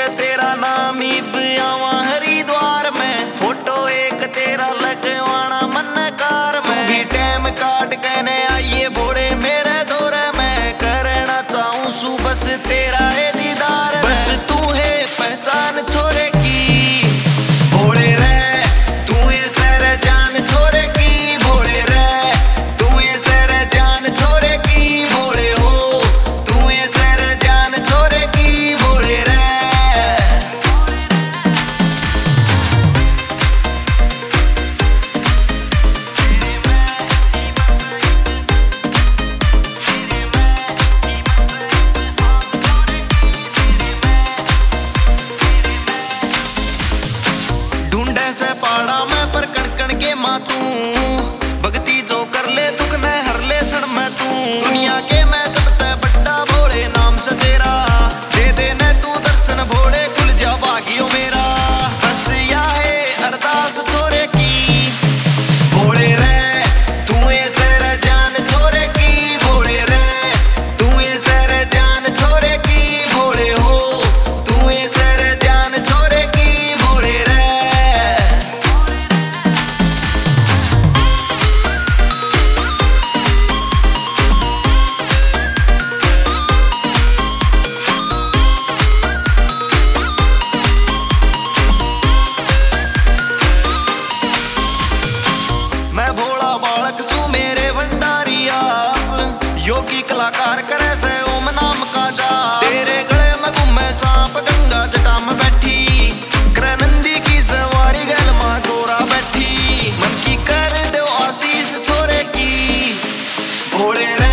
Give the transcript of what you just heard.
तेरा नाम ही आवा हरिद्वार में, फोटो एक तेरा लगवाना मन कार में। तू भी टाइम काट कहने आइए भोले मेरे दौरे में, करना चाहूं सू बस तेरा है दीदार। बस तू है पहचान छोरे की भोले रे, तू ये सर जान छोरे की भोले रे, तू ये सर जान छोरे की भोले हो, तू ये सर जान छोरे की भोले रे। ढूंढे से पहाड़ा में पर कण कण के मातू, भक्ति जो कर ले दुख न हर ले क्षण में तू। दुनिया के मैं सबसे बड़ा भोले नाम से तेरा, दे दे न तू दर्शन भोले खुल जा भाग्यो मेरा। बस या है अरदास छोरे की भोले रे, तू ये सर जान छोरे की भोले रे, तू ये सर जान छोरे की भोले हो, तू ये सर जान छोरे की भोले रे। मैं भोला बालक सू मेरे भंडारी आप, योगी कलाकार करे से ओम नाम का जाप। तेरे गले में घूमे सांप गंगा जटा में बैठी, कर नंदी की सवारी गल मां गोरा बैठी। मन की कर दो आशीष छोरे की भोले रे,